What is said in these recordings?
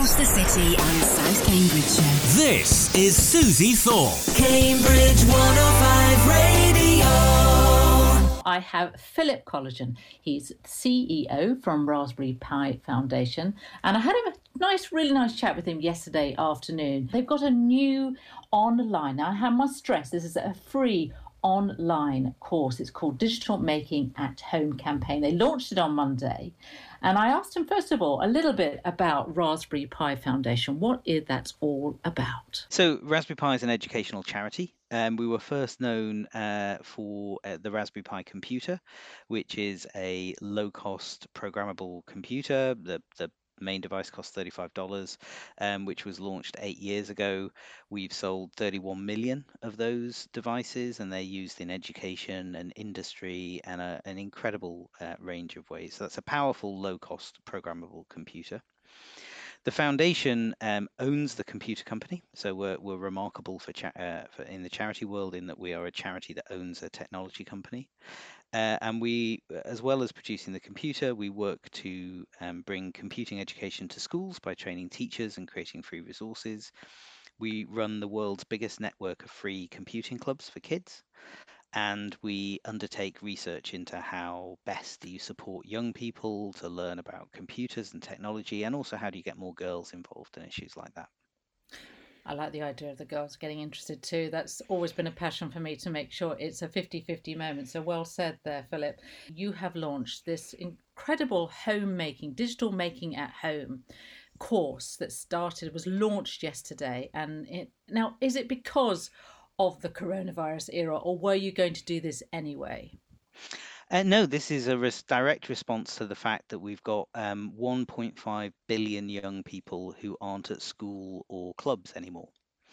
across the city and South Cambridgeshire. This is Susie Thorpe. Cambridge 105 Radio. I have Philip Collagen. He's CEO from Raspberry Pi Foundation. And I had a really nice chat with him yesterday afternoon. They've got a new online, now I must stress, this is a free online course. It's called Digital Making at Home Campaign. They launched it on Monday. And I asked him, first of all, a little bit about Raspberry Pi Foundation. What is that all about? So Raspberry Pi is an educational charity. We were first known for the Raspberry Pi computer, which is a low-cost programmable computer. The main device costs $35, which was launched 8 years ago. We've sold 31 million of those devices, and they're used in education and industry and an incredible range of ways. So that's a powerful, low-cost programmable computer. The foundation owns the computer company, so we're remarkable for in the charity world in that we are a charity that owns a technology company. And we, as well as producing the computer, we work to bring computing education to schools by training teachers and creating free resources. We run the world's biggest network of free computing clubs for kids. And we undertake research into how best do you support young people to learn about computers and technology, and also how do you get more girls involved in issues like that. I like the idea of the girls getting interested too. That's always been a passion for me, to make sure it's a 50-50 moment. So well said there, Philip. You have launched this incredible homemaking, digital making at home course that was launched yesterday. And now, is it because of the coronavirus era, or were you going to do this anyway? No, this is a direct response to the fact that we've got 1.5 billion young people who aren't at school or clubs anymore.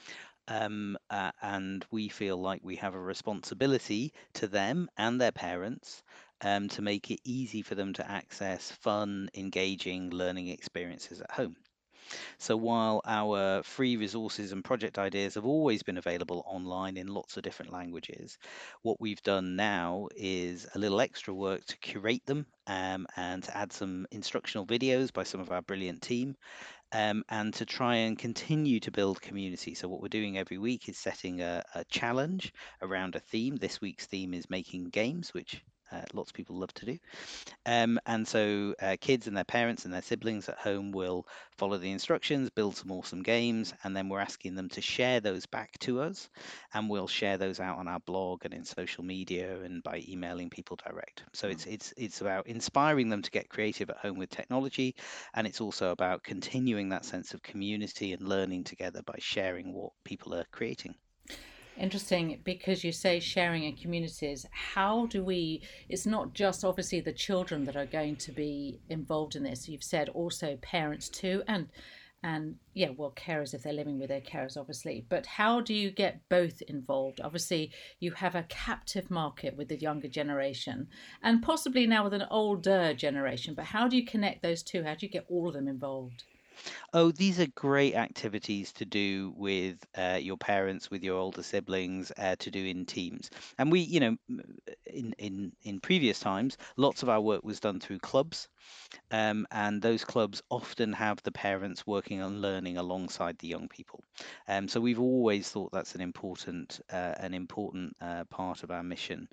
And we feel like we have a responsibility to them and their parents to make it easy for them to access fun, engaging learning experiences at home. So while our free resources and project ideas have always been available online in lots of different languages, what we've done now is a little extra work to curate them and to add some instructional videos by some of our brilliant team, and to try and continue to build community. So what we're doing every week is setting a challenge around a theme. This week's theme is making games, which lots of people love to do. And so kids and their parents and their siblings at home will follow the instructions, build some awesome games, and then we're asking them to share those back to us, and we'll share those out on our blog and in social media and by emailing people direct. So it's about inspiring them to get creative at home with technology, and it's also about continuing that sense of community and learning together by sharing what people are creating. Interesting, because you say sharing in communities. How do it's not just obviously the children that are going to be involved in this. You've said also parents too, and carers if they're living with their carers, obviously. But how do you get both involved? Obviously, you have a captive market with the younger generation and possibly now with an older generation. But how do you connect those two? How do you get all of them involved? Oh, these are great activities to do with your parents, with your older siblings, to do in teams. And we, in previous times, lots of our work was done through clubs, and those clubs often have the parents working on learning alongside the young people. So we've always thought that's an important part of our mission.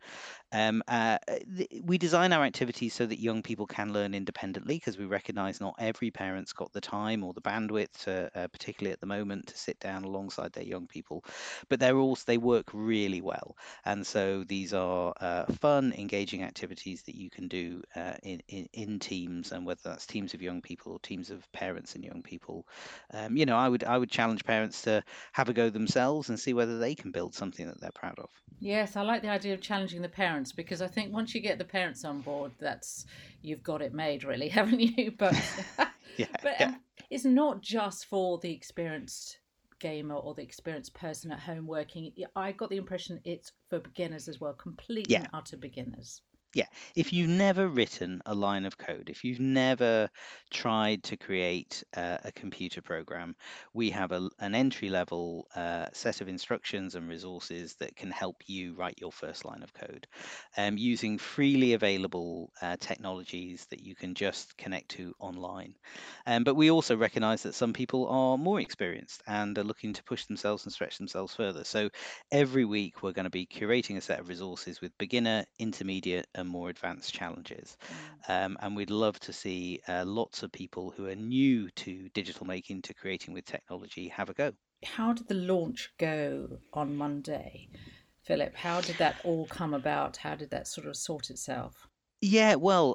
We design our activities so that young people can learn independently, because we recognize not every parent's got the time or the bandwidth, particularly at the moment, to sit down alongside their young people. But they work really well. And so these are fun, engaging activities that you can do in teams, and whether that's teams of young people or teams of parents and young people. I would challenge parents to have a go themselves and see whether they can build something that they're proud of. Yes, I like the idea of challenging the parents, because I think once you get the parents on board, you've got it made, really, haven't you? But it's not just for the experienced gamer or the experienced person at home working. I got the impression it's for beginners as well, complete and utter beginners. Yeah, if you've never written a line of code, if you've never tried to create a computer program, we have an entry level set of instructions and resources that can help you write your first line of code using freely available technologies that you can just connect to online. But we also recognize that some people are more experienced and are looking to push themselves and stretch themselves further. So every week, we're going to be curating a set of resources with beginner, intermediate, and more advanced challenges. Mm. And we'd love to see lots of people who are new to digital making, to creating with technology, have a go. How did the launch go on Monday, Philip? How did that all come about? How did that sort of sort itself? Yeah, well,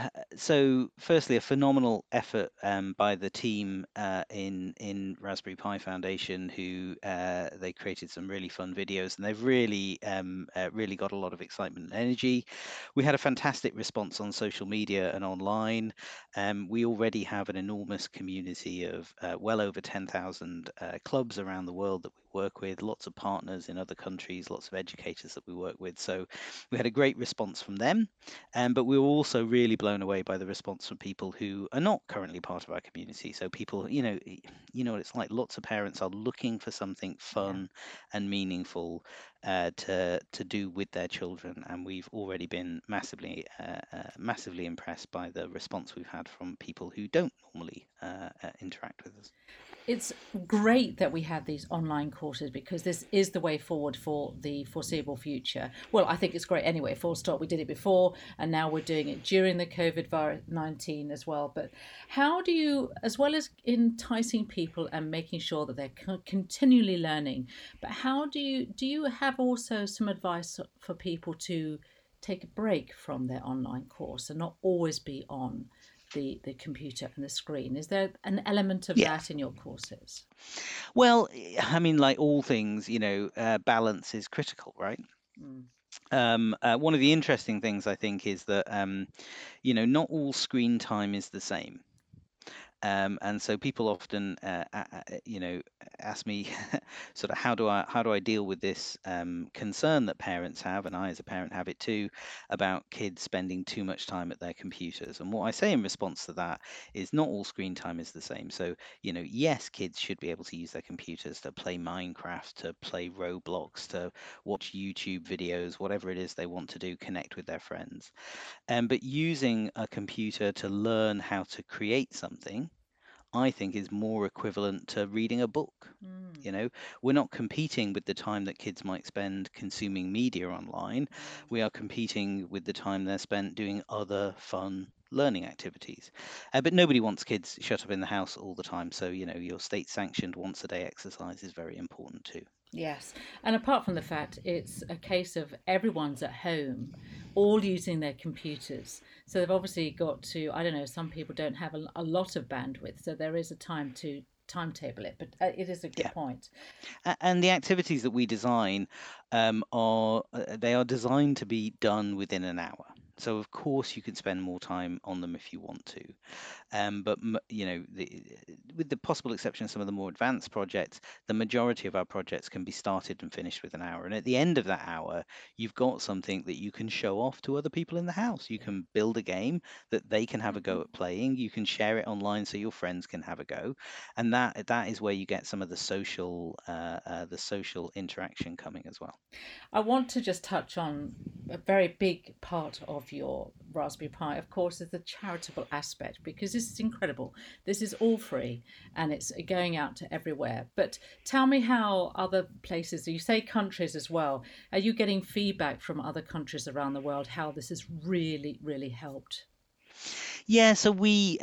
so firstly, a phenomenal effort by the team in Raspberry Pi Foundation, who they created some really fun videos, and they've really got a lot of excitement and energy. We had a fantastic response on social media and online. We already have an enormous community of well over 10,000 clubs around the world that we work with, lots of partners in other countries, lots of educators that we work with. So we had a great response from them. But we were also really blown away by the response from people who are not currently part of our community. So people, you know what it's like. Lots of parents are looking for something Yeah. fun and meaningful to do with their children, and we've already been massively impressed by the response we've had from people who don't normally interact with us. It's great that we have these online courses because this is the way forward for the foreseeable future. Well, I think it's great anyway, full stop. We did it before and now we're doing it during the COVID 19 as well. But how do you, as well as enticing people and making sure that they're continually learning, but how do you have also some advice for people to take a break from their online course and not always be on the computer and the screen? Is there an element of Yeah. that in your courses? Well, I mean, like all things, balance is critical, right? Mm. One of the interesting things I think is that not all screen time is the same. And so people often, ask me, sort of, how do I deal with this concern that parents have, and I as a parent have it too, about kids spending too much time at their computers. And what I say in response to that is, not all screen time is the same. So yes, kids should be able to use their computers to play Minecraft, to play Roblox, to watch YouTube videos, whatever it is they want to do, connect with their friends. But using a computer to learn how to create something, I think, is more equivalent to reading a book. Mm. You know, we're not competing with the time that kids might spend consuming media online. Mm. We are competing with the time they're spent doing other fun learning activities. But nobody wants kids shut up in the house all the time. So, your state sanctioned once a day exercise is very important too. Yes. And apart from the fact it's a case of everyone's at home, all using their computers. So they've obviously got to, I don't know, some people don't have a lot of bandwidth. So there is a time to timetable it. But it is a good Yeah. point. And the activities that we design are designed to be done within an hour. So of course you can spend more time on them if you want to. But with the possible exception of some of the more advanced projects, the majority of our projects can be started and finished with an hour. And at the end of that hour, you've got something that you can show off to other people in the house. You Yeah. can build a game that they can have a go at playing. You can share it online so your friends can have a go, and that is where you get some of the social interaction coming as well. I want to just touch on a very big part of your Raspberry Pi, of course, is the charitable aspect because this is incredible. This is all free and it's going out to everywhere. But tell me how other places, you say countries as well, are you getting feedback from other countries around the world how this has really, really helped? Yeah, so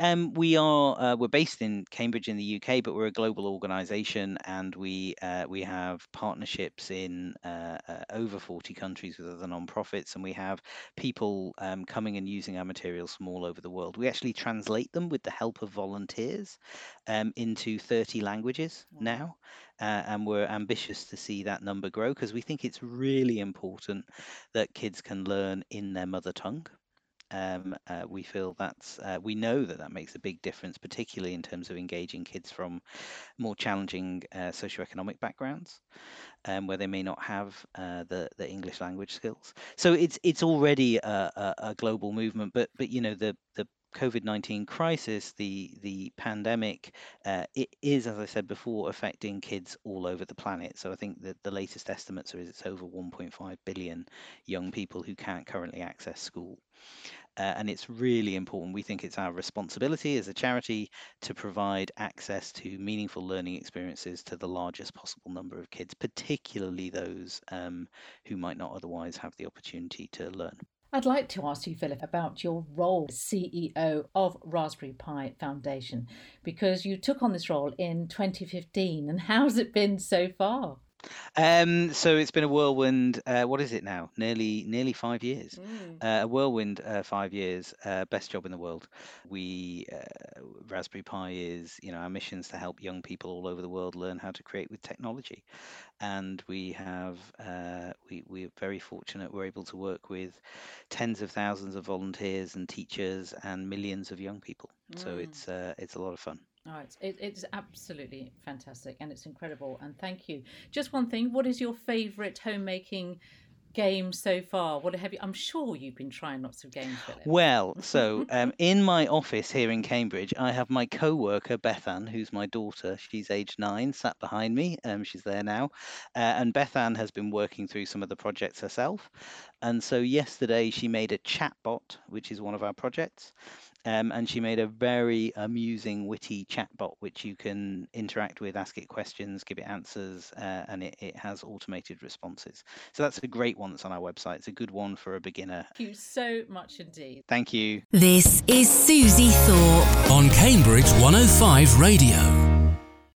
we're based in Cambridge in the UK, but we're a global organisation, and we have partnerships in over 40 countries with other non-profits, and we have people coming and using our materials from all over the world. We actually translate them with the help of volunteers into 30 languages Wow. now, and we're ambitious to see that number grow because we think it's really important that kids can learn in their mother tongue. We feel we know that makes a big difference, particularly in terms of engaging kids from more challenging socioeconomic backgrounds, where they may not have the English language skills. So it's already a global movement, but the COVID-19 crisis, the pandemic, it is, as I said before, affecting kids all over the planet. So I think that the latest estimates are it's over 1.5 billion young people who can't currently access school. And it's really important. We think it's our responsibility as a charity to provide access to meaningful learning experiences to the largest possible number of kids, particularly those who might not otherwise have the opportunity to learn. I'd like to ask you, Philip, about your role as CEO of Raspberry Pi Foundation, because you took on this role in 2015. And how's it been so far? So it's been a whirlwind. What is it now? Nearly 5 years. A whirlwind 5 years. Best job in the world. Raspberry Pi is, our mission is to help young people all over the world learn how to create with technology, and we're very fortunate. We're able to work with tens of thousands of volunteers and teachers and millions of young people. So it's a lot of fun. Oh, it's absolutely fantastic, and it's incredible. And thank you. Just one thing: what is your favourite homemaking game so far? I'm sure you've been trying lots of games, Philip. Well, so in my office here in Cambridge, I have my co-worker Bethan, who's my daughter. She's age 9, sat behind me. She's there now, and Bethan has been working through some of the projects herself. And so yesterday she made a chatbot, which is one of our projects. And she made a very amusing, witty chatbot, which you can interact with, ask it questions, give it answers, and it has automated responses. So that's a great one that's on our website. It's a good one for a beginner. Thank you so much indeed. Thank you. This is Susie Thorpe on Cambridge 105 Radio.